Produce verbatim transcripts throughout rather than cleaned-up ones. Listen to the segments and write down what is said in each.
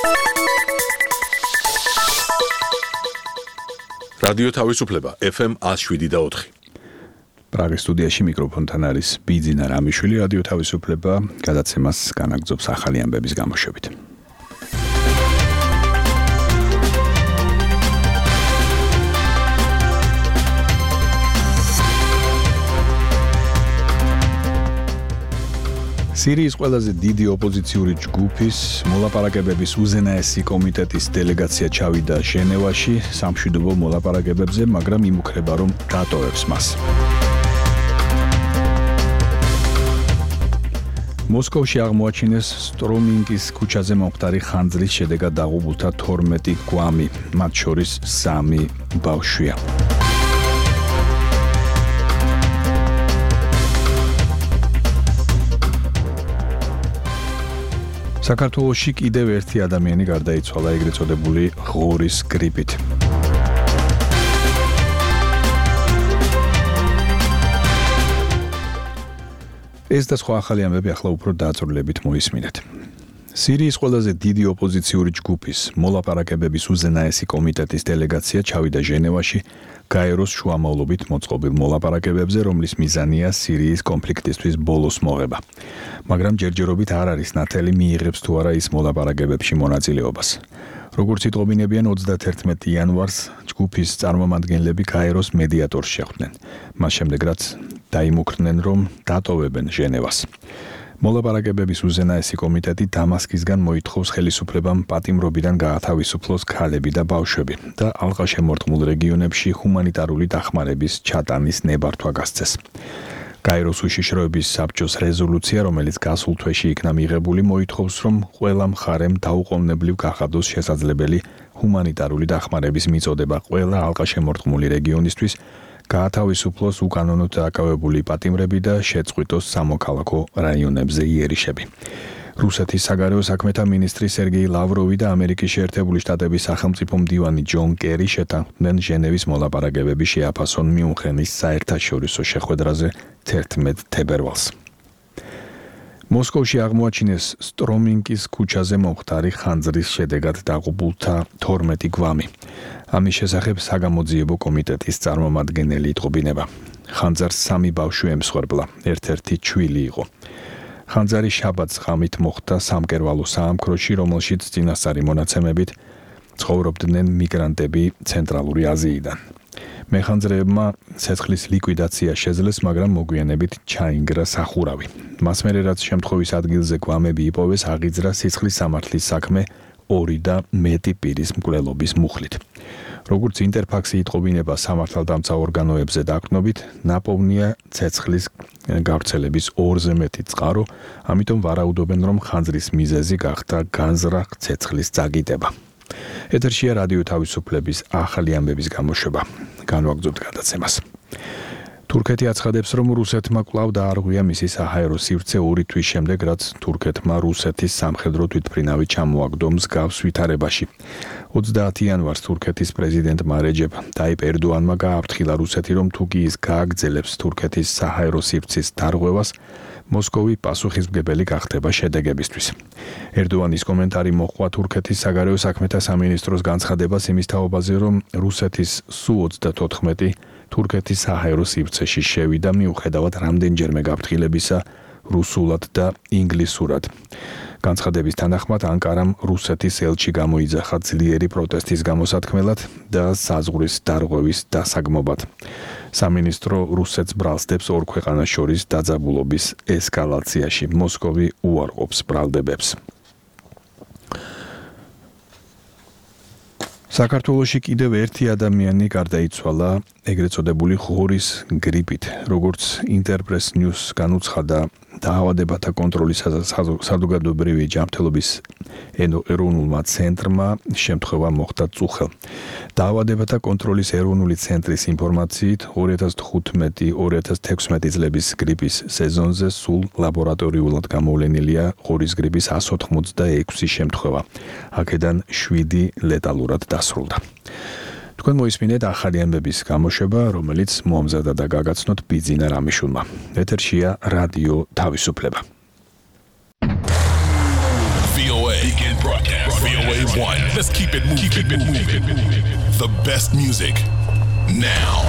რადიო თავისუფლება ეფ ემ one oh seven და four. პრაღის სტუდიაში მიკროფონთან არის ბიძინა რამიშვილი. რადიო თავისუფლება გადაცემას განაგრძობს ახალი ამბების გამოშვებით. სირიის ყველაზე დიდი ოპოზიციური ჯგუფის მოლაპარაკებების უზენაესი კომიტეტის დელეგაცია ჩავიდა ჟენევაში სამშვიდობო მოლაპარაკებებზე, მაგრამ იმუქრება, რომ დატოვებს მას. მოსკოვში აღმოაჩინეს სტრომინგის ქუჩაზე მომხდარი ხანძრის შედეგად დაღუპულთა თორმეტი გვამი, მათ შორის სამი ბავშვია. საქართველოში კიდევ ერთი ადამიანი გარდაიცვალა ეგრეთ წოდებული ღორის გრიპით. ეს და სხვა ახალი ამბები ახლა უფრო დაწვრილებით მოისმინეთ. სირიის ყველაზე დიდი ოპოზიციური ჯგუფის მოლაპარაკებების უზენაესი კომიტეტის დელეგაცია ჩავიდა ჟენევაში გაეროს შუამავლობით მოწყობილ მოლაპარაკებებზე, რომლის მიზანია სირიის კონფლიქტისთვის ბოლოს მოღება. მაგრამ ჯერჯერობით არ არის ნათელი მიიღებს თუ არა ის მოლაპარაკებებში მონაწილეობას. როგორც იტყობინებიან თერთმეტი იანვარს ჯგუფის წარმომადგენლები გაეროს მედიატორს შეხვდნენ. მას შემდეგ რაც დაიმუქრნენ, რომ დატოვებენ ჟენევას. მოლაპარაკებების უზენაესი კომიტეტი დამასკისგან მოითხოვს ხელისუფლებამ პატიმრობიდან გაათავისუფლოს ქალები და ბავშვები და ალყაშემორტყმულ რეგიონებში ჰუმანიტარული დახმარების ჩატანის ნებართვა გასცეს. გაეროს უშიშროების საბჭოს რეზოლუცია, რომელიც გასულ თვეში იქნა მიღებული, მოითხოვს, რომ ყველა მხარემ დაუყოვნებლივ გახადოს შესაძლებელი ჰუმანიტარული დახმარების მიწოდება ყველა ალყაშემორტყმული რეგიონისთვის, გაათავისუფლოს უკანონოდ დაკავებული პატიმრები და შეწყვიტოს სამოქალაქო რაიონებზე იერიშები. რუსეთის საგარეო საქმეთა მინისტრი სერგეი ლავროვი და ამერიკის შეერთებული შტატების სახელმწიფო მდივანი ჯონ კერი შეთანხმდნენ ჟენევის მოლაპარაკებები შეაფასონ მიუნხენის საერთაშორისო შეხვედრაზე თერთმეტ თებერვალს. მოსკოვში აღმოაჩინეს სტრომინგის ქუჩაზე მომხდარი ხანძრის შედეგად დაღუპულთა თორმეტი გვამი. ამის შესახებ საგამოძიებო კომიტეტის წარმომადგენელი იტყობინება. ხანძარს სამი ბავშვი ემსხვერპლა, ერთ-ერთი ჩვილი იყო. ხანძარი შაბათს ღამით მოხდა სამკერვალო საამქროში, რომელშიც წინასწარი მონაცემებით ცხოვრობდნენ მიგრანტები ცენტრალური აზიიდან. მეხანძრეებმა ცეცხლის ლიკვიდაცია შეძლეს, მაგრამ მოგვიანებით ჩაინგრა სახურავი. მას მერე რაც შემთხვევის ადგილზე გვამები იპოვეს, აღიძრა სიცხლის სამართლის საქმე ორი და მეტი პირის მკვლელობის მუხლით. როგორც ინტერფაქსი იტყობინება სამართალდამცავ ორგანოებზე დაყრდნობით, ნაპოვნია ცეცხლის გავრცელების ორზე მეტი წყარო, ამიტომ ვარაუდობენ, რომ ხანძრის მიზეზი გახდა განზრახ ცეცხლის წაგიტება. ეთერშია რადიო თავისუფლების ახალი ამბების გამოშვება. განვაგრძობთ გადაცემას. თურქეთი აცხადებს, რომ რუსეთმა კვლავ დაარღვია მისი საჰაერო სივრცე ორი თვის შემდეგ, რაც თურქეთმა რუსეთის სამხედრო თვითმფრინავი ჩამოაგდო მსგავს ვითარებაში. ოცდაათი იანვარს თურქეთის პრეზიდენტმა რეჯეპ ტაიპ ერდოანმა გააფრთხილა რუსეთი, რომ თუ კი ის გააგრძელებს თურქეთის საჰაერო სივრცის დარღვევას, მოსკოვი პასუხისმგებელი გახდება შედეგებისთვის. ერდოანის კომენტარი მოჰყვა თურქეთის საგარეო საქმეთა სამინისტროს განცხადებას იმის თაობაზე, რომ რუსეთის სუ ოცდათოთხმეტი თურქეთის საჰაერო სივრცეში შევიდა მიუხედავად რამდენჯერმე გაფრთხილებისა რუსულად და ინგლისურად. განცხადების თანახმად ანკარამ რუსეთის ელჩი გამოიძახა ძლიერი პროტესტის გამოსათქმელად და საზღვრის დარღვევის დასაგმობად. სამინისტრო რუსეთს ბრალსდებს ორ ქვეყანას შორის დაძაბულობის ესკალაციაში. მოსკოვი უარყოფს ბრალდებებს. საქართველოში კიდევ ერთი ადამიანი გარდაიცვალა ეგრეთ წოდებული ღორის გრიპით. როგორც ინტერპრეს ნიუს განუცხადა, დაავადებათა კონტროლის საზოგადოებრივი ჯანმრთელობის ეროვნულმა ცენტრმა შემთხვევა მოხდა წუხელ. დაავადებათა კონტროლის ეროვნული ცენტრის ინფორმაციით ორი ათას თხუთმეტი ორი ათას თექვსმეტი წლების გრიპის სეზონზე სულ ლაბორატორიულად გამოვლენილია ღორის გრიპის εκατს ოთხმოცდაექვსი შემთხვევა. აქედან შვიდი ლეტალურად დასრულდა. თქვენ მოისმინეთ ახალი ამბების გამოშვება, რომელიც მოამზადა და გაგაცნოთ ბიძინა რამიშვილმა. ეთერშია რადიო თავისუფლება. Feel O A. Begin broadcast. V O A one. Let's keep it moving. Keep it moving. The best music now.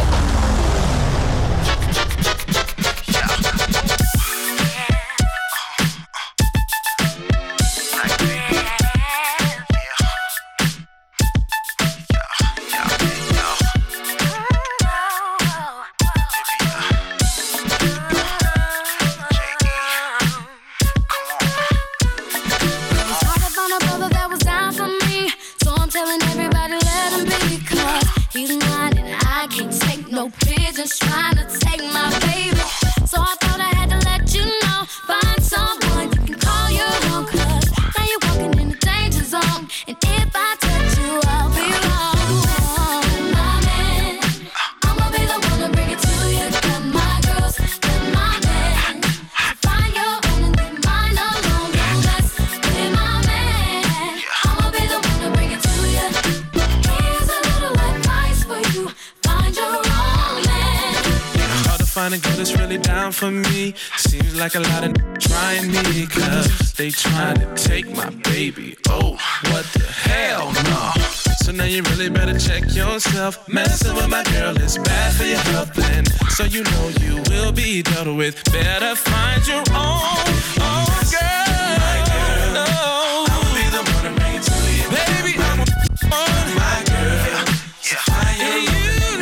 Trying to take my baby, so I thought I had to let you know. Find someone you can call your own, 'cause now you're walking in the danger zone. And if I touch you, I'll be wrong. My man, I'ma be the one to bring it to you. Got my girls, got my man. Find your own and leave mine alone. Don't mess with my man. I'ma be the one to bring it to you. Here's a little advice for you. Find your own. Find a girl that's really down for me. Seems like a lot of trying me, 'cause they trying to take my baby. Oh, what the hell, no. So now you really better check yourself. Messing with my girl is bad for your health, and so you know you will be dealt with. Better find your own, own girl. My girl, no. I'll be the one to bring it to you. Baby, I'm on my girl. So find your own.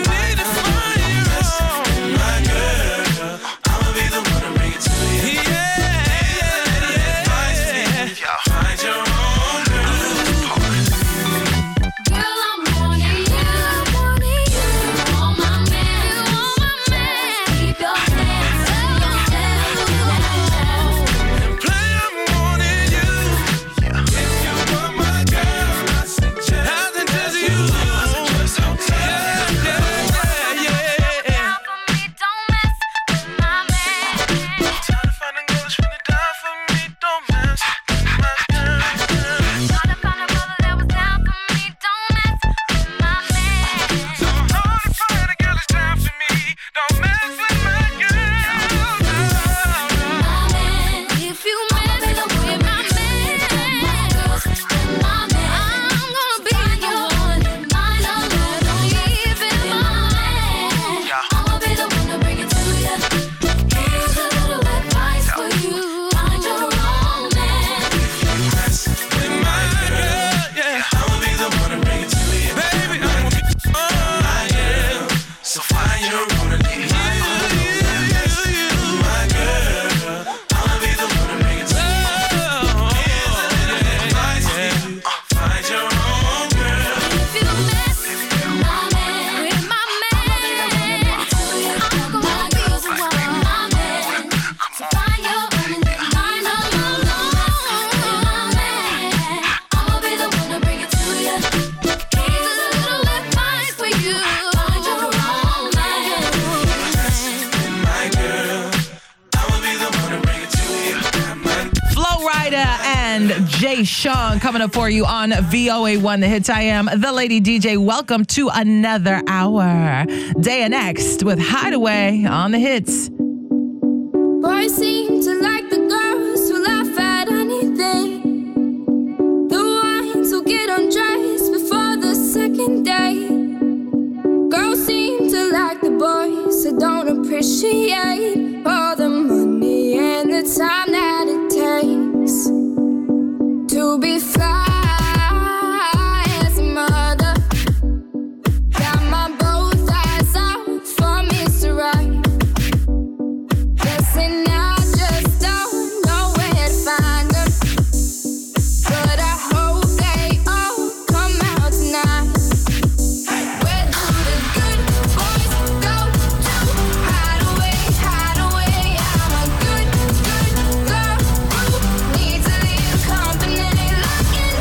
Jay Sean coming up for you on V O A one The Hits. I am the Lady D J. Welcome to another hour. Day and Next with Hideaway on The Hits. Boys seem to like the girls who laugh at anything. The ones who get undressed before the second day. Girls seem to like the boys who don't appreciate all the money and the time that it takes to be fly as a mother. Got my both eyes out for Mister Right. Guessing I just don't know where to find them, but I hope they all come out tonight. Where do the good boys go to? Hide away, hide away. I'm a good, good girl who needs a little company. Looking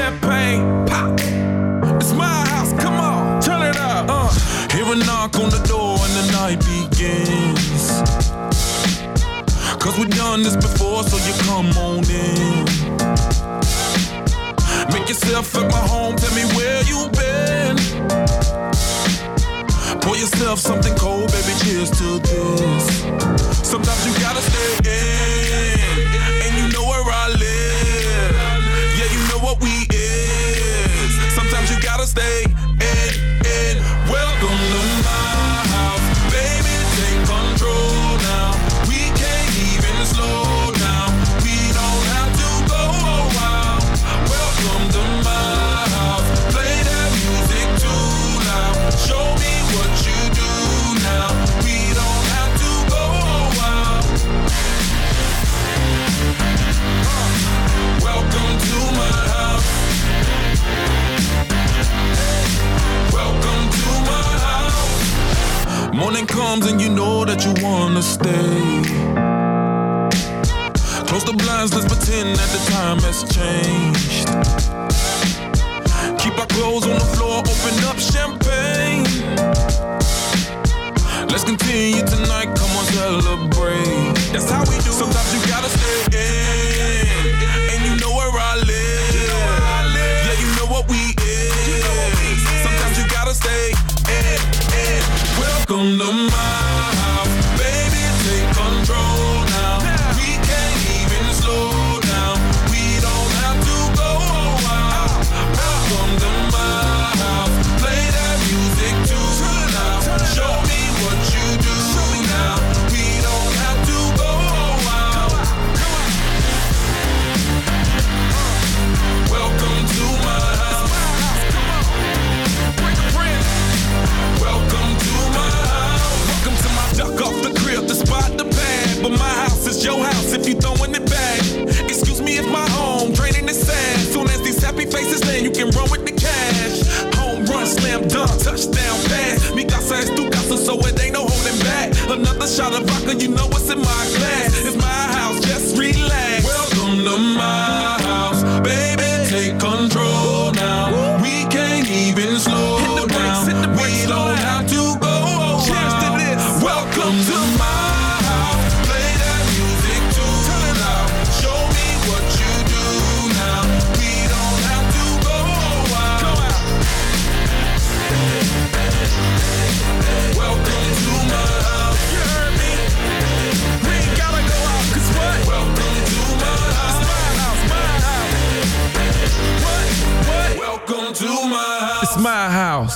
champagne. Pop. It's my house, come on, turn it up. Uh. Hear a knock on the door and the night begins. Cause we've done this before, so you come on in. Make yourself at my home, tell me where you been. Pour yourself something cold, baby, cheers to this. Sometimes you gotta stay in, and you know where I live. Yeah, you know what we is. Sometimes you gotta stay in, in. Welcome to my house, baby, take control now. We can't even slow down. We don't have to go a while. Welcome to my house, play that music too loud. Show me what you do now. We don't have to go a while. Uh, welcome to my house. Welcome to my house. Morning comes and you know that you wanna stay. Close the blinds, let's pretend that the time has changed. Keep our clothes on the floor, open up champagne. Let's continue tonight, come on, celebrate. That's how we do. Sometimes you gotta stay in, and you know where I live. Yeah, you know what we is. Sometimes you gotta stay in, in. Welcome to my house, baby, take control now. We can't even slow down. We don't have to go a while. Welcome to my house, play that music too loud. Show me what you do now. We don't have to go a while. Welcome to my house. Welcome to my house. Welcome to my duck off the crib, the spot, the pad. But my house is your house if you throwing it back. Excuse me if my home draining the sand. Soon as these happy faces land, you can run with the cash. Home run, slam dunk, touchdown pass. Mi casa es tu casa, so it ain't no holding back. Another shot of vodka, you know what's in my glass. It's my house, just relax. Welcome to my house, baby, take control now. We can't even slow down. We don't have to go a while. Welcome to my house, play that music too loud. Show me what you do now. We don't have to go a while. Welcome to my house. You heard me? We ain't gotta go out, cause what? Welcome to my house. It's my house, my house. What? What? Welcome to my house. It's my house.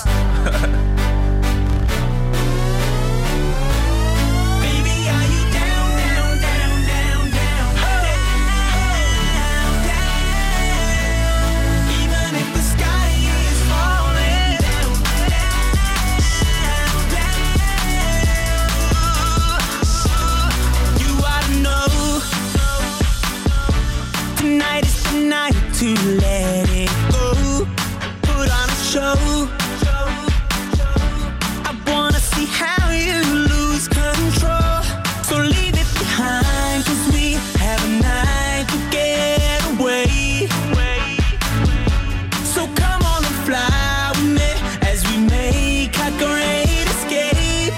To let it go, put on a show. I wanna see how you lose control. So leave it behind, cause we have a night to get away. So come on and fly with me as we make our great escape.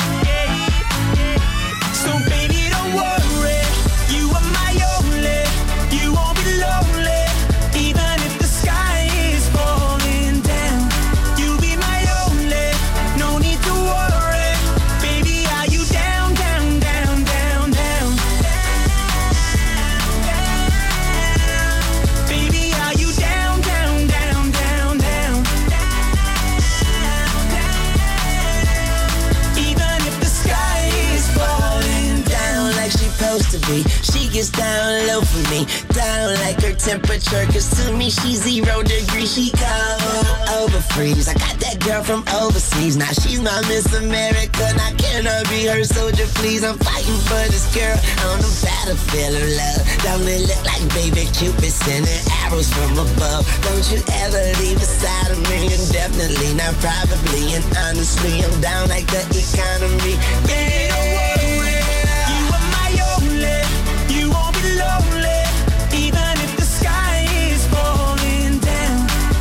So baby, don't worry, you are my only. You won't be lonely. She gets down low for me, down like her temperature, cause to me she's zero degrees. She cold over freeze. I got that girl from overseas, now she's my Miss America. Now can I be her soldier, please? I'm fighting for this girl on the battlefield of love. Don't it look like baby Cupid sending arrows from above? Don't you ever leave beside of me, and definitely not probably, and honestly I'm down like the economy. Yeah, don't worry. You won't be lonely, even if the sky is falling down.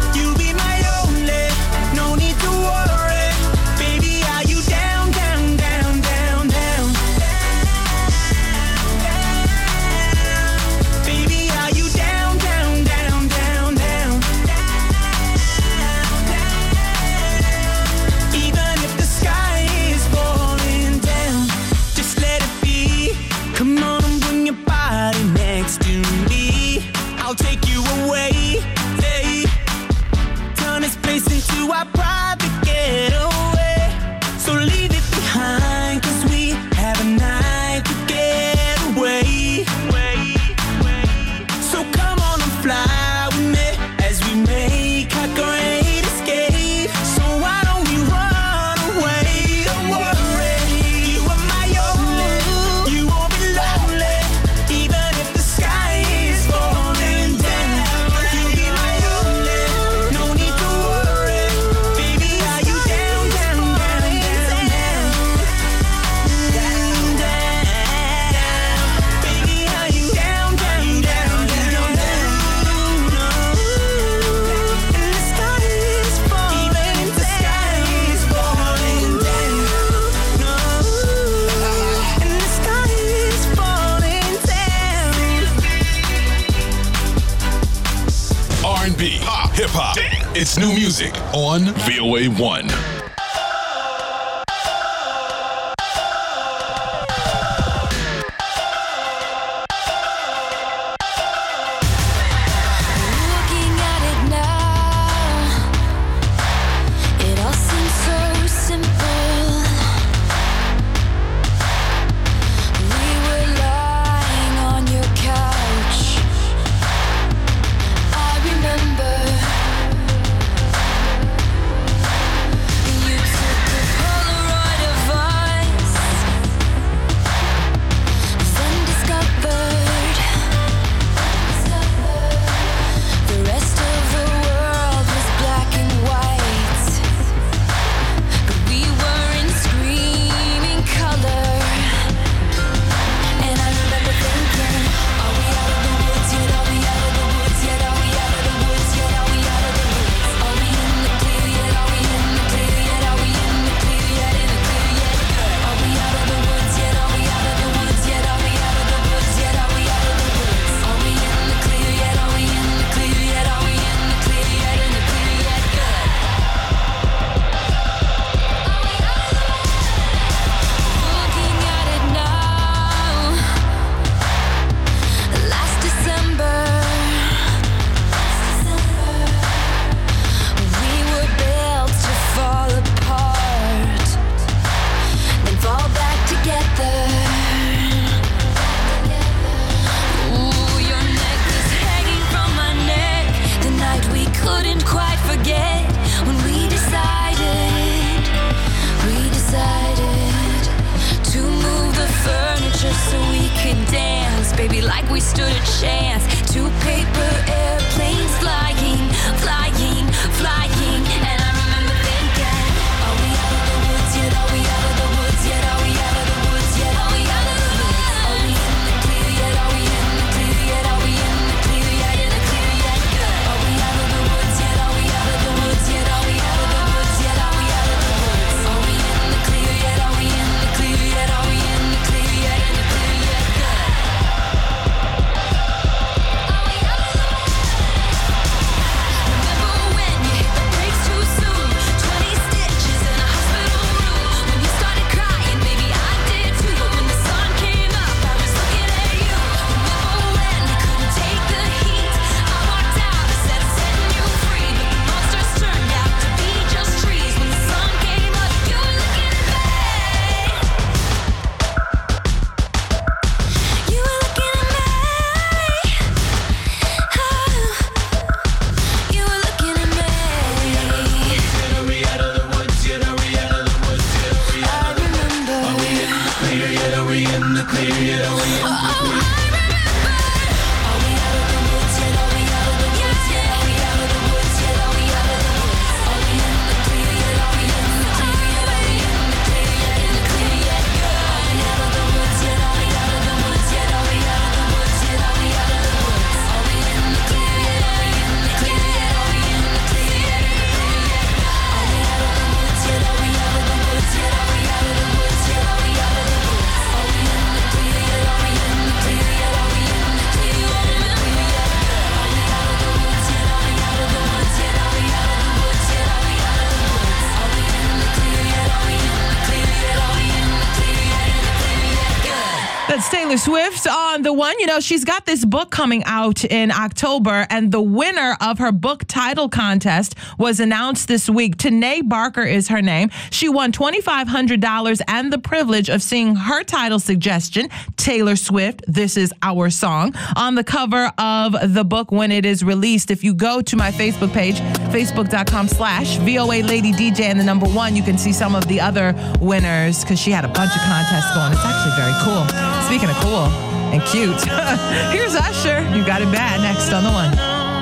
B, pop, hip hop. It's new music on V O A one. Looking at it now, it all seems so simple. We were lying on your couch. I remember you took a Polaroid of us, then discovered the rest of the world was black and white, but we were in screaming color. And I remember thinking, are we out of the woods yet? Are we out of the woods yet? Are we out of the woods yet? Are we out of the woods? Are we in the clear yet? Are we in the clear yet? Are we in the clear yet? In the clear yet? Are we out of the woods yet? Are we out of the woods yet? Are we out of the woods yet? Are we out of the woods? Are we in the clear yet? Are we in the clear yet? Are we in the clear yet? In the clear yet? Good. Looking at it now, last December, we were built to fall apart, then fall back together. Ooh, your neck was hanging from my neck the night we couldn't quite forget when we decided, we decided to move the furniture so we could dance, baby, like we stood a chance. Two paper airplanes flying, flying, flying. And I remember thinking, are we out of the woods yet? Are we out of the woods yet? Are we out of the woods yet? Are we out of the woods? Are we in the clear yet? Are we in the clear yet? Are we in the clear yet? In the clear yet? Good. Are we out of the woods yet? Are we out of the woods yet? Are we out of the woods yet? Are we out of the woods? Are we in the clear yet? Are we in the clear yet? Are we in the clear yet? In the clear yet? Good. Are we out of the woods? Remember when you hit the brakes too soon? Twenty stitches in a hospital room. When you started crying, baby, I did too. But when the sun came up, I was looking at you. Remember when I couldn't take the heat? I walked out, I said I'm setting you free, but the monsters turned out to be just trees. When the sun came up, you were looking at me. You were looking at me. Oh, you were looking at me. Are we out of the woods yet? Are we out of the woods yet? Are we I out of the remember. Are we in the clear yet? Are we in the clear yet? Are we in the Oh, I remember. Are we out of the woods yet? Are we out of the woods yet? Are we out of the woods yet? Are we out of the woods? Are we in the clear yet? Are we in the clear yet? Are we in the clear yet? In the clear yet? Are we out of the woods yet? Are we out of the woods yet? Are we out of the woods yet? Are we out of the woods? Are we in the clear yet? Are we in the clear yet? Are we in the clear yet? In the clear yet? Are we out of the woods yet? Are we out of the woods yet? Are we out of the woods yet? Are we out of the woods? Are we in the clear yet? Are we in the clear yet? Are we in the clear yet? In the clear yet? Are we out of the woods yet? Are we out of the woods yet? Are we out of the woods yet? Are we out of the woods? Are we in the clear yet? Are we in the clear yet? Are we in the clear yet? In the clear yet? Good. That's Taylor Swift on The One. You know, she's got this book coming out in October, and the winner of her book title contest was announced this week. Tanae Barker is her name. She won twenty-five hundred dollars and the privilege of seeing her title suggestion, Taylor Swift, This Is Our Song, on the cover of the book when it is released. If you go to my Facebook page, facebook.com slash VOA Lady D J and the number one, you can see some of the other winners because she had a bunch of contests going. It's actually very cool. Speaking of cool and cute, here's Usher. You Got It Bad next on The One.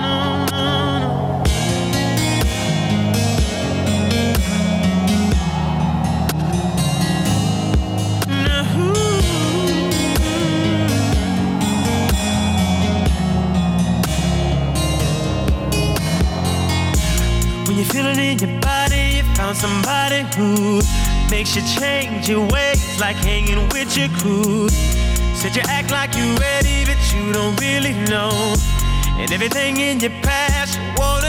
When you feel it in your body, you found somebody who makes you change your ways, like hanging with your crew. Said you act like you're ready, but you don't really know. And everything in your past, you want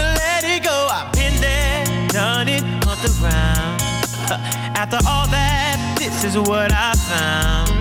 go. I've been there, done it, hunt around. After all that, this is what I found.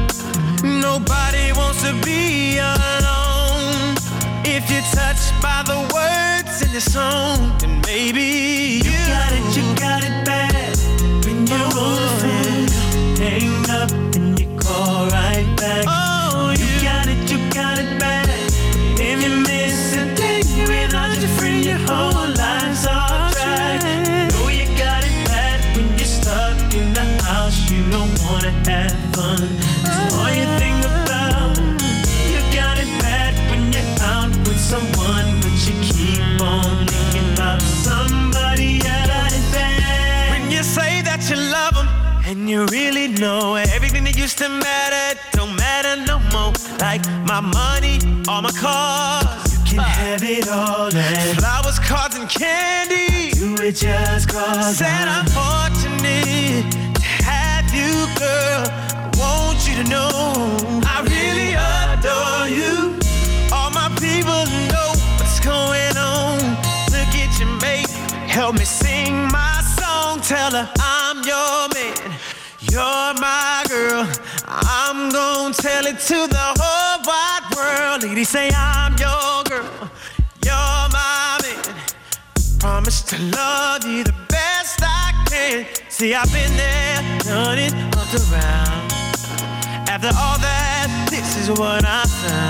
Nobody wants to be alone. If you're touched by the words in the song, then maybe you, you got it, you got it bad. When you're on the phone, hang up and you call right back. Oh, you, you got it, you got it bad. If you miss a day without your friend, your whole life's off track. Know you got it bad when you're stuck in the house, you don't wanna have fun. That's all you think about. You got it bad when you're out with someone, but you keep on thinking about somebody else. When you say that you love them, and you really know everything that used to matter don't matter no more. Like my money, all my cars, you can have it all. And flowers, cards, and candy, you would just cause. Said I'm fortunate to have you, girl. I want you to know I really adore you. All my people know what's going on. Look at your mate, help me sing my song. Tell her I'm your man, you're my girl. I'm gonna tell it to the whole wide world. Lady, say I'm your girl, you're my man. Promise to love you the best I can. See, I've been there, done it, up around. After all that, this is what I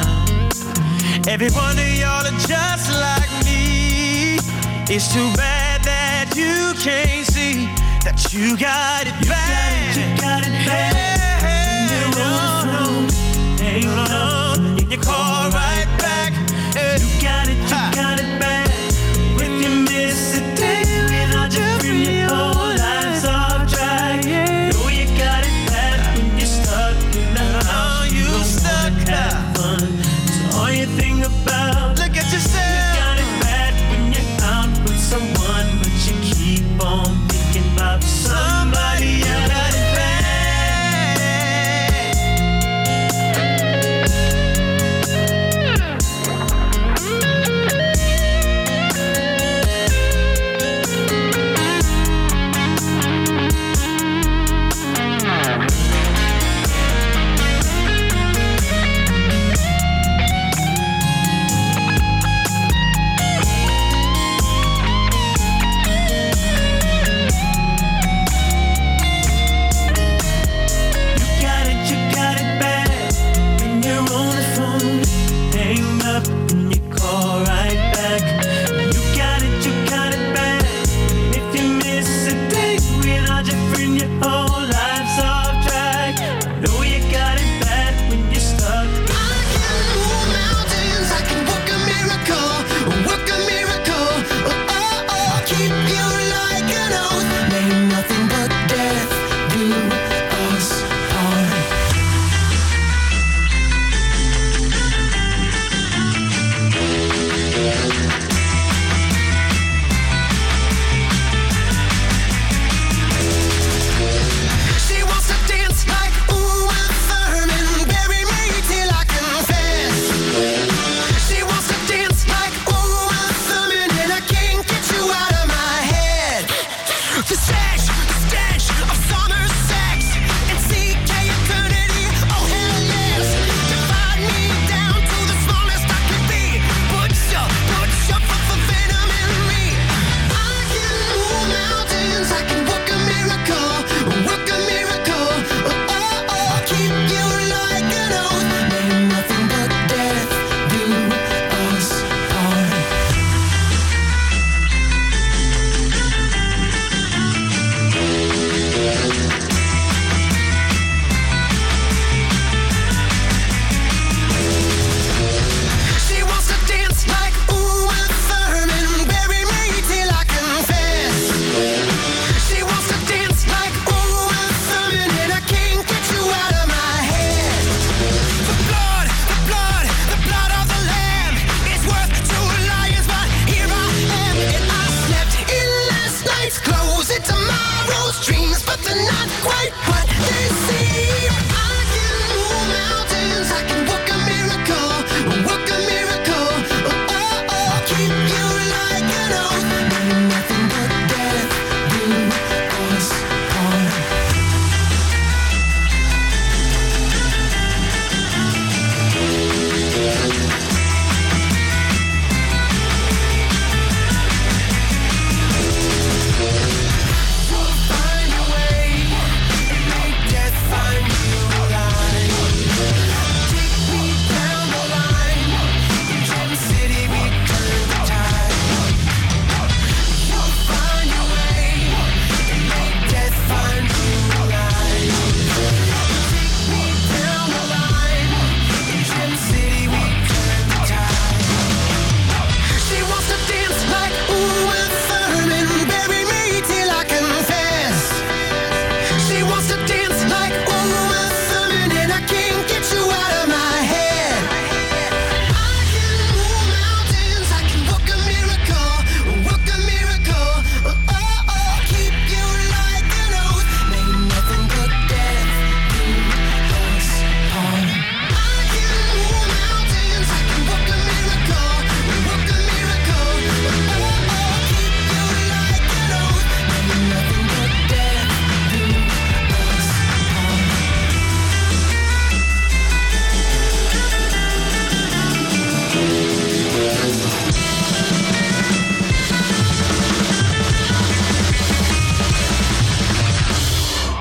found. Every one of y'all are just like me. It's too bad that you can't see that you got it bad. You got it, you got it bad. Hey, you're on the phone, hang on, and you call right back. Hey. You got it, you ha. got it bad. When you miss a day without your friend, your whole life's off track. Know you got it bad when you're stuck in the house. You don't stuck have fun. That's all you think about. Look at yourself. You got it bad when you're out with someone, but you keep on thinking about somebody else. Got it bad.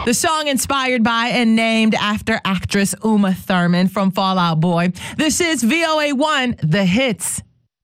The song inspired by and named after actress Uma Thurman from Fall Out Boy. This is V O A one, The Hits.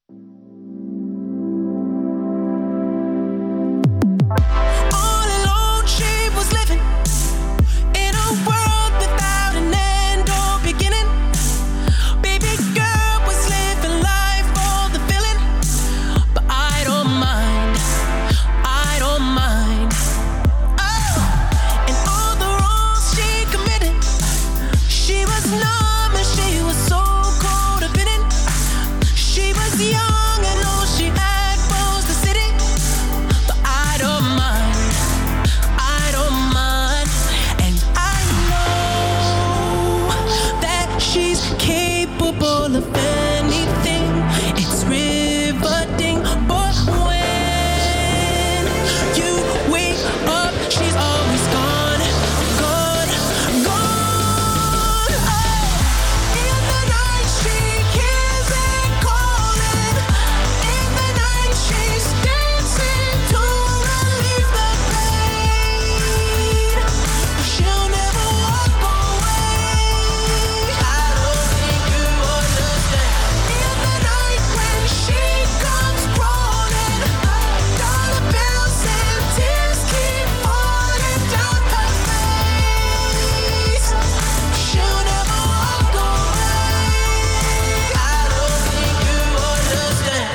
All alone she was living in a world without an end or beginning. Baby girl was living life for the feeling. But I don't mind, I don't mind. Oh, and all the wrongs she committed, she was numb and she was so codependent. She was young and all she had was the city. But I don't mind, I don't mind. And I know that she's capable of anything. It's riveting, but when you wake up, she's always gone, gone, gone. Oh, in the night she hears it calling. In the night she's dancing to relieve the pain. She'll never walk away. I don't think you understand. In the night when she comes crawling, dollar bills and tears keep falling down her face. She'll never walk away. I don't think you understand.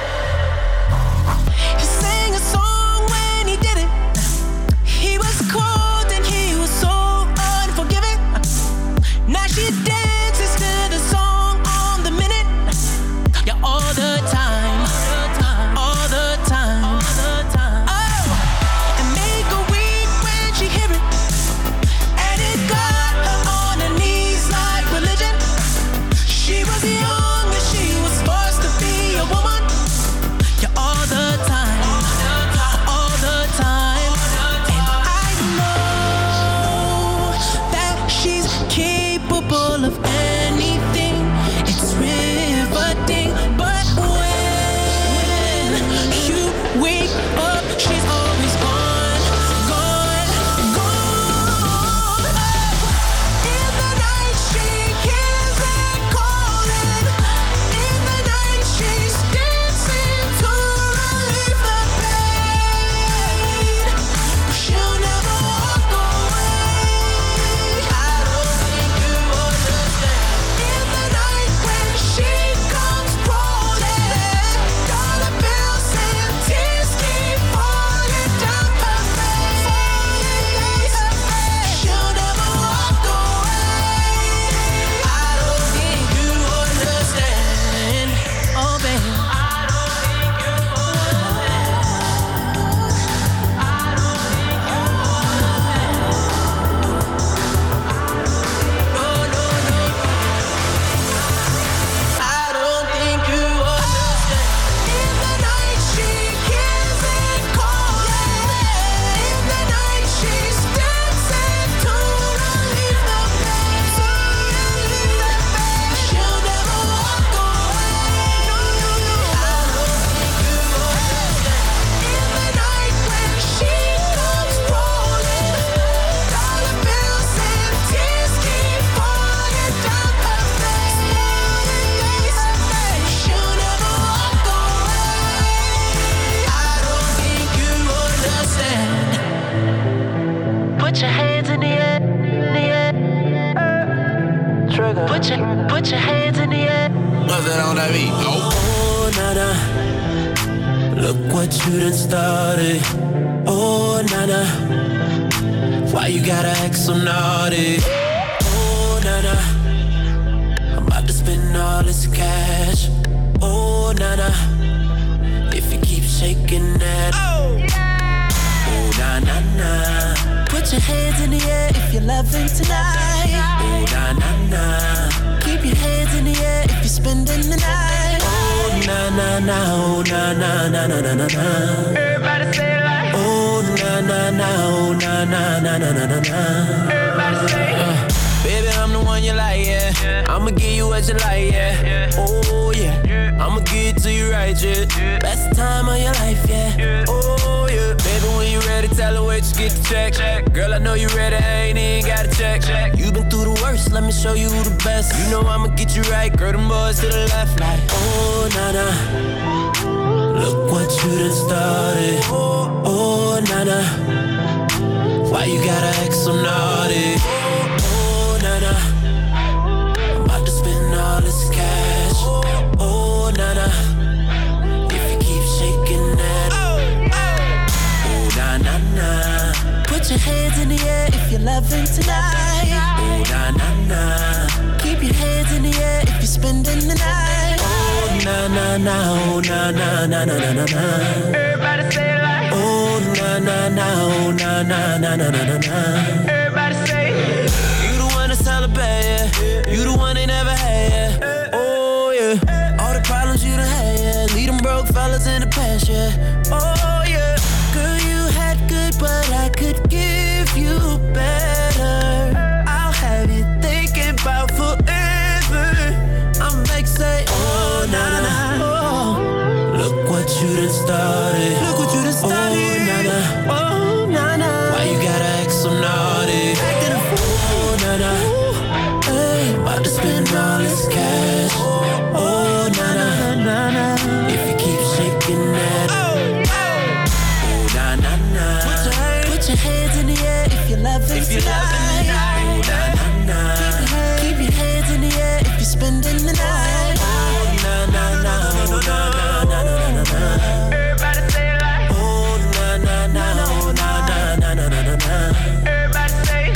He sang a song when he did it. He was cold and he was so unforgiving. Now she dances to the song on the minute. Yeah, all the time, all the time. Oh, and make her weep when she hear it. And it got her on her knees like religion. She was young and she was forced to be a woman. Yeah, all the time, all the time. And I know that she's capable of anything. It's riveting, but when you wake up, she's always gone, gone, gone. In the night she hears it calling. In the night she's dancing to relieve the pain. She'll never walk away. I don't think you understand. In the night when she comes crawling, dollar bills and tears keep falling down her face. She'll never walk away. I don't think you understand. Oh, baby. I don't think you understand. I don't think you understand. No, no, no. I don't think you understand. In the night she hears it calling. In the night she's dancing to relieve the pain. To relieve the pain. She'll never walk away. No, no, no. I don't think you understand. In the night when she comes crawling, dollar bills and tears keep falling down her face. She'll never walk away. I don't think you understand. Put your hands in the air, in the air. Trigger. Put your, put your hands in the air. What's that on that beat? Oh. Oh, nana, look what you done started. Oh, nana, why you gotta act so naughty? Oh, nana, I'm about to spend all this cash. Oh, nana, if you keep shaking that. Oh, na na na. Put your hands in the air if you're loving tonight. Oh, na na na. Keep your hands in the air if you're spending the night. Oh, na na na. Oh, na na na na na na na. Everybody say it like. Oh, na na na. Oh, na na na na na na na. Everybody say it. Uh, baby, I'm the one on your life, yeah. I'ma give you what you like, yeah. Oh, yeah. I'ma give it to you right, yeah. Best time of your life, yeah. Oh, yeah. Baby, when you ready, tell her wait, you get the check. Girl, I know you ready, I ain't even gotta check. You been through the worst, let me show you who the best. You know I'ma get you right, girl, them boys to the left. Like, oh, nah-nah. Look what you done started. Oh, oh, nah-nah. Why you gotta act so naughty? Oh, oh, nah-nah. I'm about to spend all this cash. Oh, oh, nah-nah. If you keep shaking that. Oh, nah-nah-nah. Put your hands in the air if you're loving tonight. Oh, nah-nah-nah. Keep your hands in the air if you're spending the night. Oh, nah-nah-nah. Oh, nah-nah-nah-nah-nah-nah. Everybody say it like. Oh, nah-nah-nah. Oh, nah-nah-nah-nah-nah-nah. Everybody say it. You the one that's hella bad, yeah. You the one they never had, yeah. Oh, yeah. All the problems you done had, yeah. Leave them broke fellas in the past, yeah. Oh, yeah. Girl, you had good, but I could give you better. I'll have you thinking about forever. I'm like, say, oh, nah, nah, oh. Look what you done started. Look what you done started. Oh, nah, nah. Oh, nah, nah. Why you gotta act so naughty? Acting a fool. Oh, nah, nah. Hey, about to spend all this cash. Oh, nah, nah, nah, nah. If you keep shaking that. Oh, nah, nah, nah. Put your, hand, put your hands in the air if you're loving if you're tonight. Loving tonight. Oh, nah, nah, nah. Keep your, hand, keep your hands in the air if you're spending the night. Oh, nah, nah, nah. Oh, nah, nah, nah, nah, nah, nah. Everybody say it like. Oh, nah, nah, nah. Oh, nah, nah, nah, nah, nah, nah. Everybody say.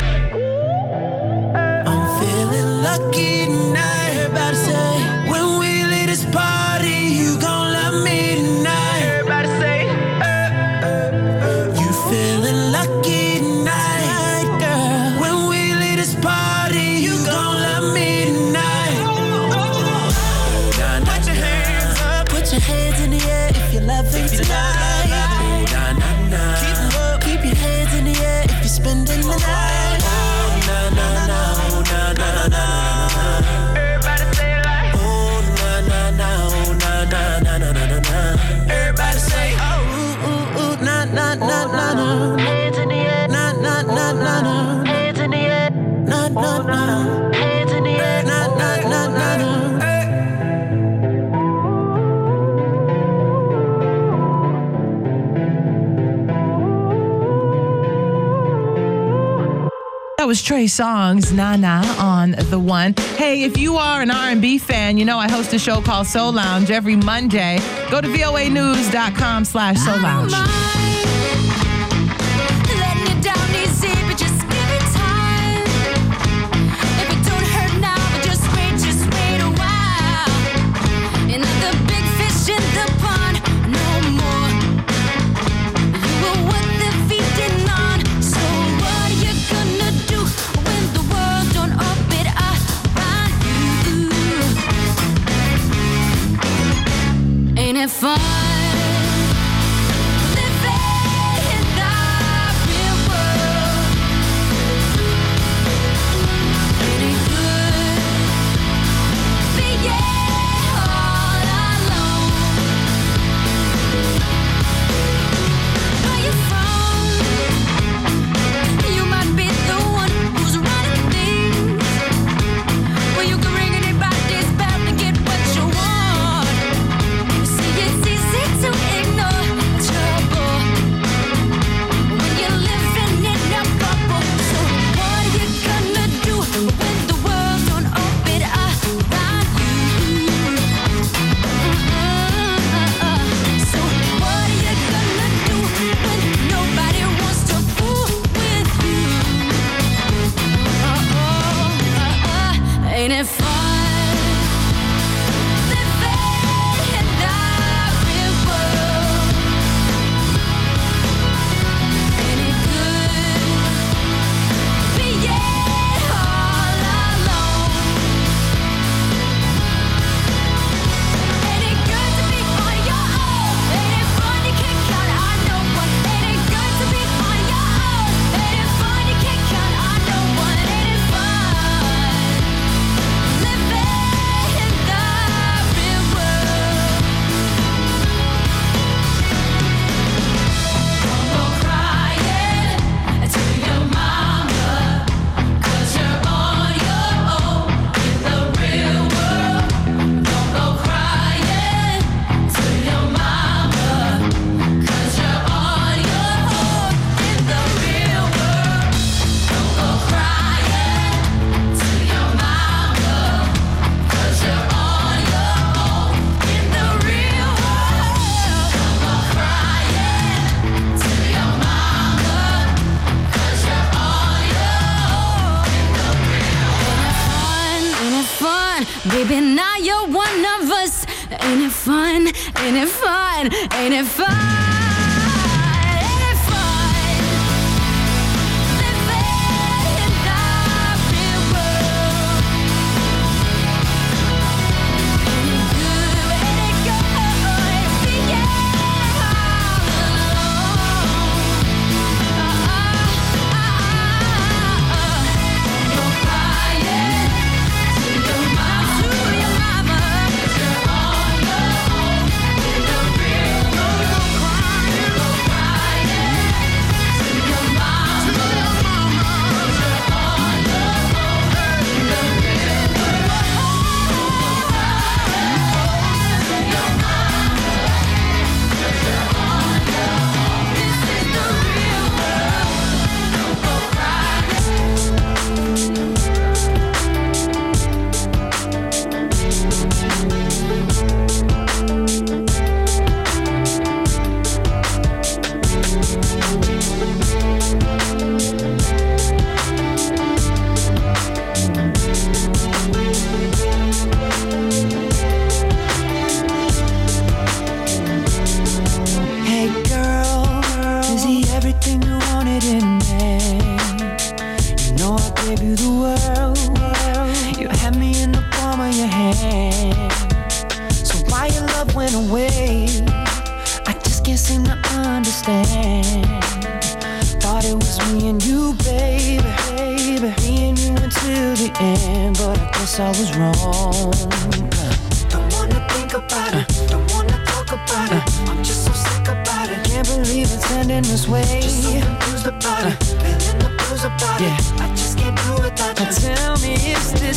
I'm feeling lucky tonight. Everybody say. When we leave this party, you gon' love me tonight. Everybody say. You feeling lucky tonight, girl. When we leave this party, you gon' love me tonight. Oh, nah, nah, put your hands up. Put your hands in the air if you're loving tonight. Oh, nah, nah, nah. Keep 'em up. Keep your hands in the air if you're spending the night. Oh, nah, nah, nah. Oh, nah, nah, nah, nah. Everybody say it like. Oh, nah, nah, nah. Oh, nah, nah, nah, nah, nah, nah. Everybody say, oh, ooh, ooh, ooh, nah, nah, nah, nah, nah. Hands in the air, nah, nah, nah, nah, nah. Hands in the air, nah, nah, nah. Hands in the air, nah, nah, nah, nah, nah. That was Trey Songz, Nah Nah on The One. Hey, if you are an R and B fan, you know I host a show called Soul Lounge every Monday. Go to voa news dot com slash soul lounge. Letting you down easy, but just give it time. If it don't hurt now, but just wait, just wait a while. And the big fish in the pond, no more. You were what they're feeding on. So what are you gonna do when the world don't orbit around you? Ain't it fun? Anybody's bound to get what you want. See, it's easy Ain't it fun? Ain't it fun? Ain't it fun? Ain't it fun? Living in the real world. Ain't it good? Ain't it good? Being all alone. You're crying to your mama, to your mama. You're on your own in the real world. You're crying, you're crying to your mama, to your mama. You're on your own in the real world. You're crying to your mama, 'cause you're on your own. This is the real world. Don't go crying. Hey girl, is he everything you wanted in me? You know I gave you the world. You had me in the palm of your hand. So why your love went away? I just can't seem to understand. Thought it was me and you, baby, baby, me and you until the end, but I guess I was wrong. Don't wanna think about it, don't wanna talk about it. I'm just so sick about it. Can't believe it's ending this way. Just so confused about it, feeling the blues about it. I just can't do without you. Tell me, is this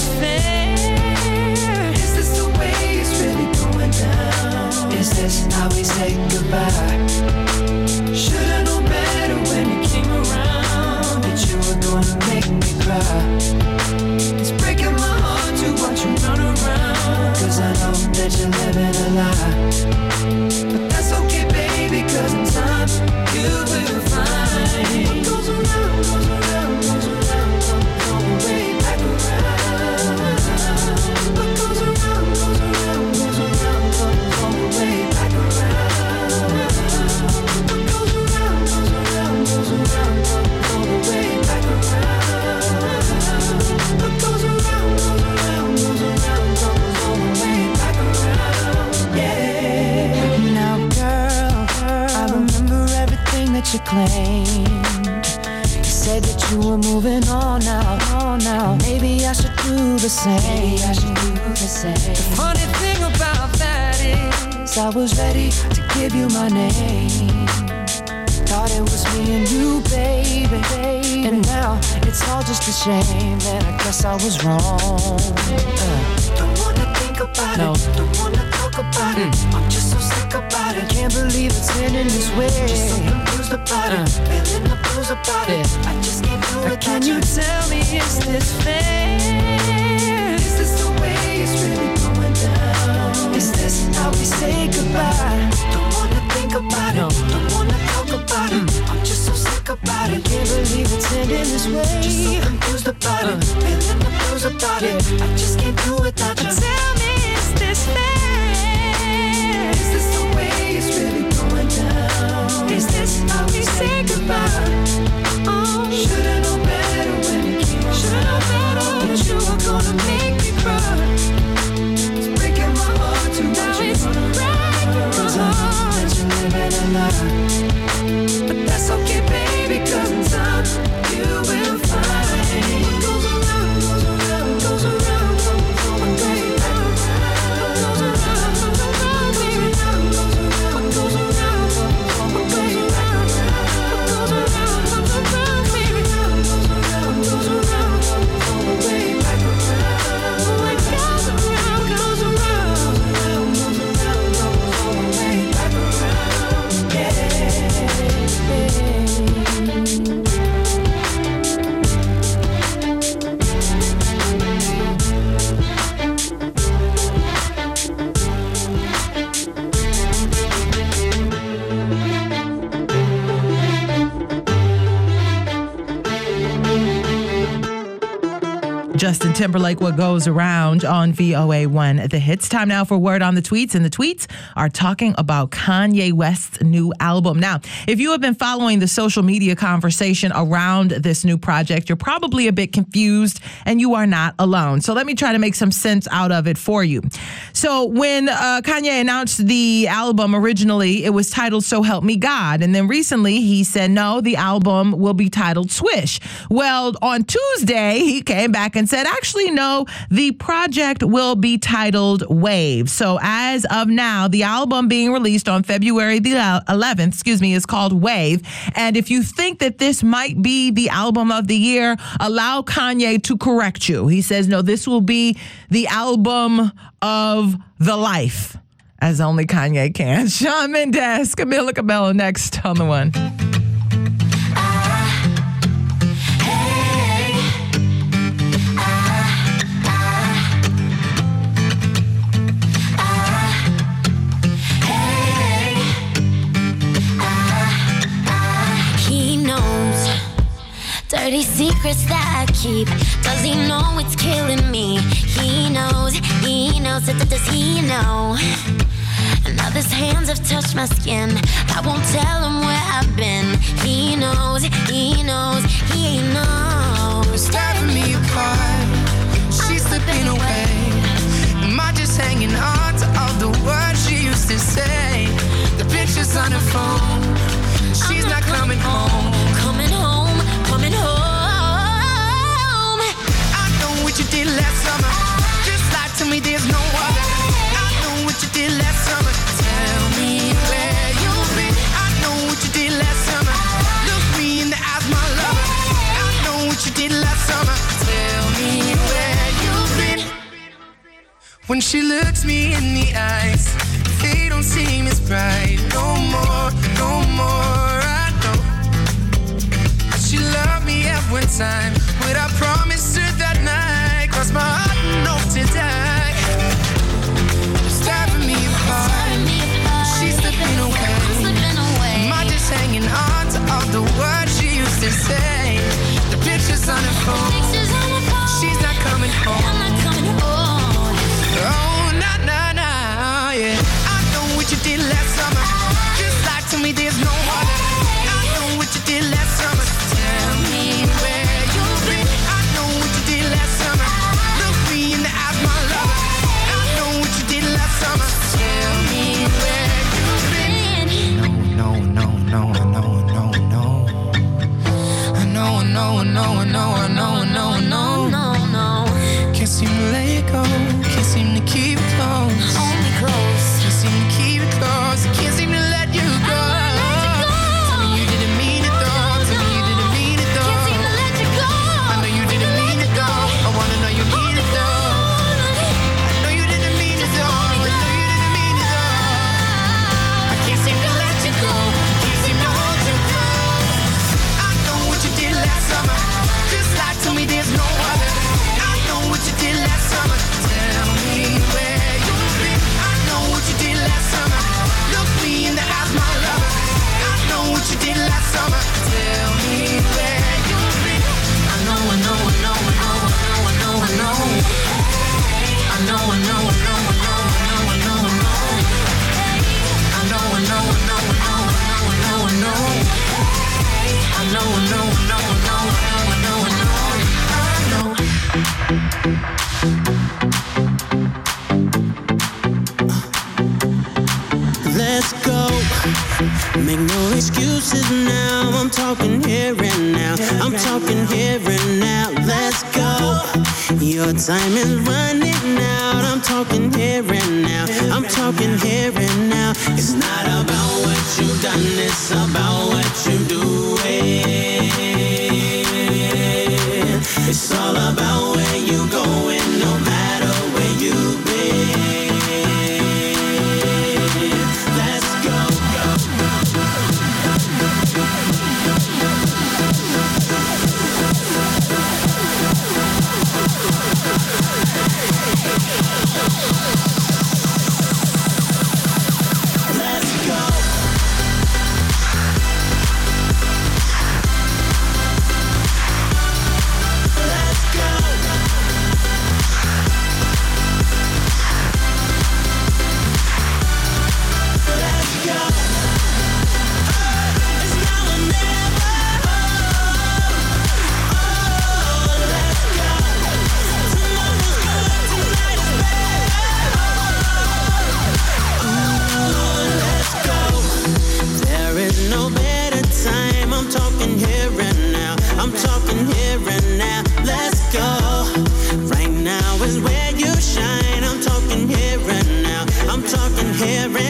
fair? Is this the way it's really going down? Is this how we say goodbye? Should've known better when you came around that you were gonna make me cry. It's breaking my heart to watch you run around, 'cause I know that you're living a lie. But that's okay, baby, 'cause in time you will find what goes around, goes around, goes around, comes all the way back around. What goes around, goes around, goes around, comes all the way back around. What goes around, goes around, goes around, comes all the way back around. What goes around, goes around, goes around, comes all the way back around. Yeah. Now, girl, I remember everything that you claimed. You said that you were moving on now, on now. Maybe I should do the same. Maybe I should do the same. The funny thing about that is I was ready to give you my name. Thought it was me and you, baby, baby. And now it's all just a shame that I guess I was wrong. Uh. Don't wanna think about no. it, don't wanna talk about mm. it. I'm just so sick about it. Can't believe it's ending this way. Just so confused about uh. it, feeling the blues about yeah. it. I just can't do it. Can you tell me, is this fair? Is this the way it's really going down? Is this how we say goodbye? Don't wanna think about no. it, don't wanna talk about mm. it. I'm just so sick about it. Can't believe it's ending this way. Just so confused about uh. it, feeling the blues about yeah. it. I just can't do without you. Tell me, is this fair? Is this the way it's really going down? Is this how we say goodbye? Oh, should've known better when you came around. Should've known better that you were gonna make me cry. It's breaking my heart to watch you run around, 'cause I know that you're living a lie. But that's okay, baby, 'cause in time you will find Justin Timberlake, What Goes Around on V O A one. The hits. Time now for Word on the Tweets. And the tweets are talking about Kanye West's new album. Now, if you have been following the social media conversation around this new project, you're probably a bit confused and you are not alone. So let me try to make some sense out of it for you. So when uh, Kanye announced the album originally, it was titled So Help Me God. And then recently he said, no, the album will be titled Swish. Well, on Tuesday, he came back and said, actually, no, the project will be titled Wave. So as of now, the album being released on February the eleventh, excuse me, is called Wave. And if you think that this might be the album of the year, allow Kanye to correct you. He says, no, this will be the album of the life, as only Kanye can. Shawn Mendes, Camila Cabello next on The One. Dirty secrets that I keep. Does he know it's killing me? He knows, he knows, does he know? Now his hands have touched my skin. I won't tell him where I've been. He knows, he knows, he knows. Tearing me apart, she's slipping away. Am I just hanging on to all the words she used to say? The pictures on her phone, she's not, not coming home. Coming home, coming home. I know what you did last summer. Just lie to me, there's no other. I know what you did last summer. Tell me where you've been. I know what you did last summer. Look me in the eyes, my lover. I know what you did last summer. Tell me where you've been. When she looks me in the eyes, they don't seem as bright. No more, no more. I know she loved me at one time, but I promised her that night. Cross my heart and hope to die. It's tearing me apart. She's slipping away. Am I just hanging on to all the words she used to say? The pictures on her phone. She's not coming home. Oh, nah, nah, nah, yeah. I know what you did last summer. Just lie to me, there's no other. I know what you did last summer. Tell me where you've been. I know what you did last summer. Look me in the eyes, my lover. I know what you did last summer. Tell me where you've been. No, no, no, no, no, no. I know, I know, I know, I know, I know, I know, I know, no, no. Can't seem to let it go. Can't seem to keep it close. Hold me close. Can't seem to keep it close. Can't seem to let you go. Tell me you didn't mean it though. Tell me you didn't mean it though. Can't seem to let you go. I know you didn't mean it though. I wanna know you mean it though. I know you didn't mean it though. I know you didn't mean it though. I can't seem to let you go. Can't seem to hold you close. I know what you did last summer. Just lie to me, there's no other. I know what you did last summer. Tell me where you've been. I know what you did last summer. Look me in the eyes, my lover. I know what you did last summer. Tell me where you've been. I know, I know, I know, I know, I know, I know, I know. I know, I know, I know, I know, I know, I know, I know. I know, I know, I know, I know, I know, I know, I know. I know, I know, I know, I know, I know, I know, I know. Let's go. Make no excuses now. I'm talking here and now. I'm talking here and now. Let's go. Your time is running out. I'm talking here and now. I'm talking here and now. It's not about what you've done. It's about what you're doing. It's all about where you're going, no matter where you've been. Let's go, Let's go. Let's go.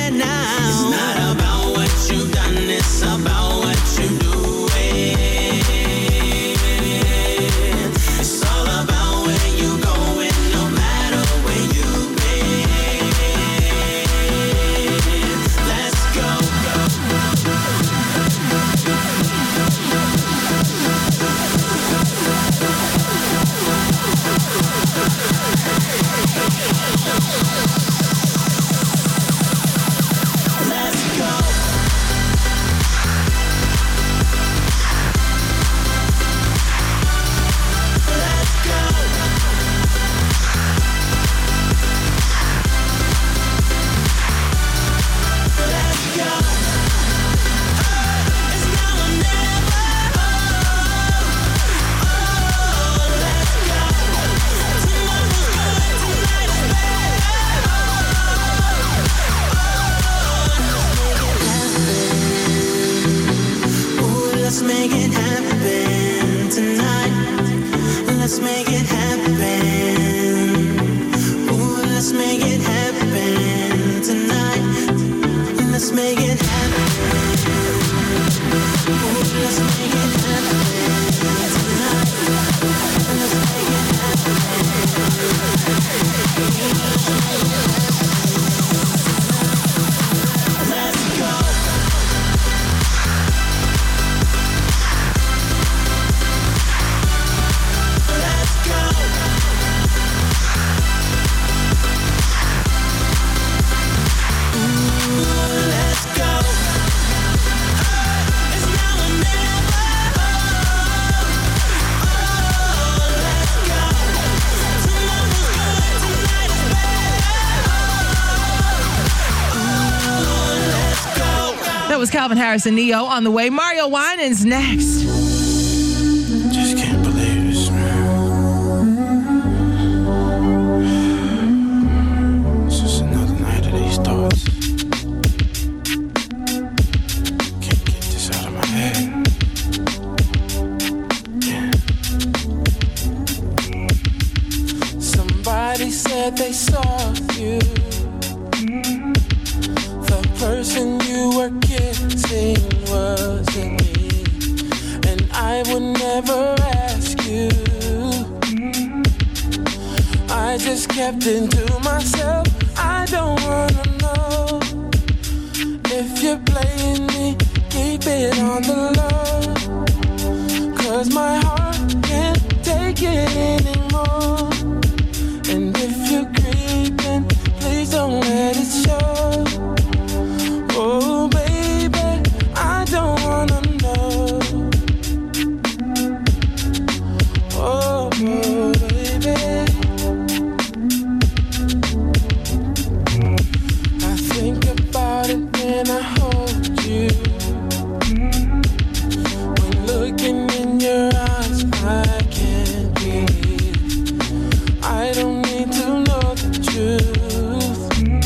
right now. It's not about what you've done, it's about what you do. It's all about where you going, no matter where you've been. Let's go. Let's make it happen tonight. Let's make it happen. Ooh, let's make it happen tonight. Let's make it happen. Ooh, let's make it happen tonight. Let's make it happen. Let's go. That was Calvin Harris and Neo on the way. Mario Winans next. Just can't believe this, man. It's just another night of these thoughts. Can't get this out of my head. Yeah. Somebody said they saw you. The person you were kissing wasn't me, and I would never ask you. I just kept it to myself. I don't wanna know if you're playing me. Keep it on the low, 'cause my heart can't take it anymore. And if you're creeping, please don't let it show. Oh, baby, I don't wanna know. Oh, baby. I think about it when I hold you. When looking in your eyes, I can't breathe. I don't need to know the truth.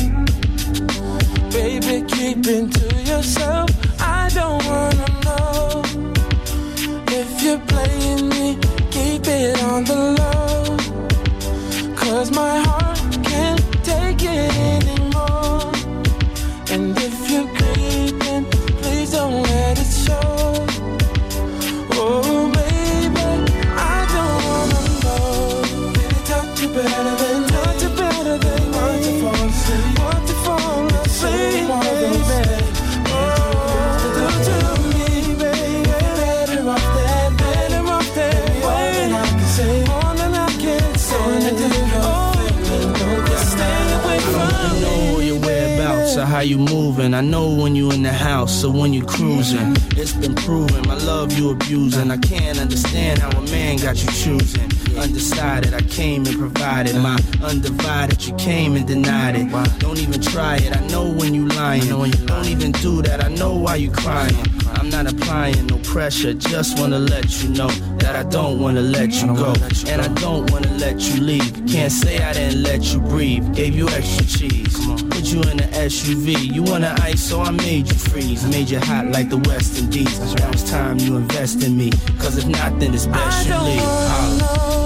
Baby, keep it to yourself. I don't wanna know if you're playing me. Keep it on the low, 'cause my heart can't take it anymore. And if you're creeping, please don't let it show. Oh, baby, I don't wanna know. Did it touch you better than touch you better than want to fall asleep? Want to fall asleep, baby. Oh, do to me, baby. Better off that, better off that way. More than I can say, more than I can say. Oh, just stay away from me. I know your whereabouts or how you moving. I know when you in the house or when you cruising. It's been proven my love you abusing. I can't understand how a man got you choosing. Undecided, I came and provided my undivided. You came and denied it. Don't even try it. I know when you lying. Don't even do that. I know why you crying. I'm not applying no pressure. Just wanna let you know that I don't wanna let you go, and I don't wanna let you leave. Can't say I didn't let you breathe. Gave you extra cheese. Put you in an S U V. You want an ice, so I made you freeze. Made you hot like the West Indies. Now it's time you invest in me. 'Cause if not, then it's best I you don't leave. wanna know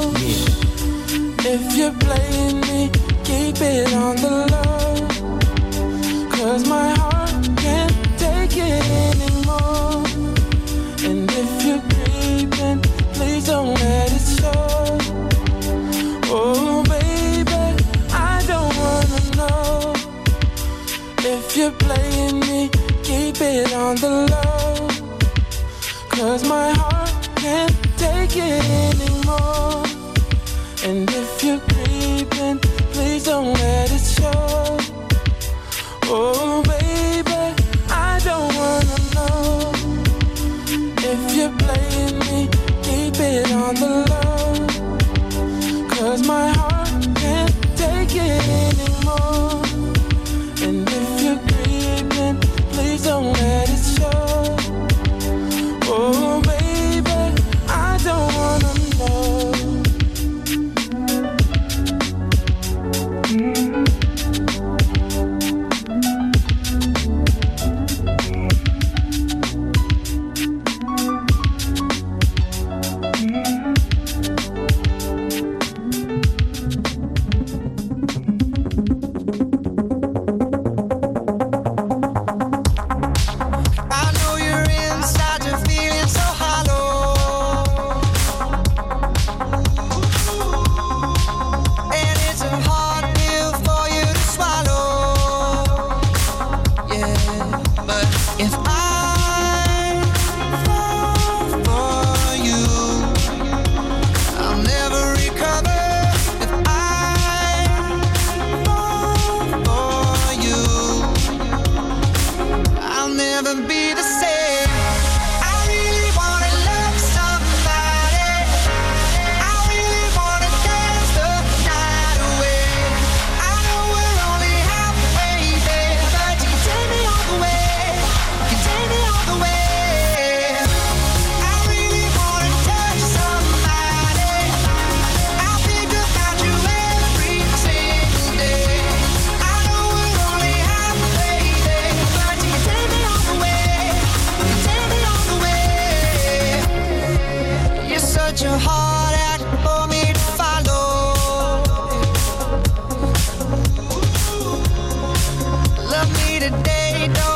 if you're playing me. Keep it on the low, 'cause 'cause my heart can't take it anymore. And if you're creeping, please don't let it show. Oh baby, I don't wanna know. If you're playing me, keep it on the low, 'cause my heart can't take it anymore. And if you're creeping, please don't let it show. Oh baby, I don't wanna know. If you're playing me, keep it on the low, 'cause my heart can't take it anymore. And if you're creeping, please don't let it show. Oh baby, I don't wanna know. Your heart out for me to follow. Love me today, don't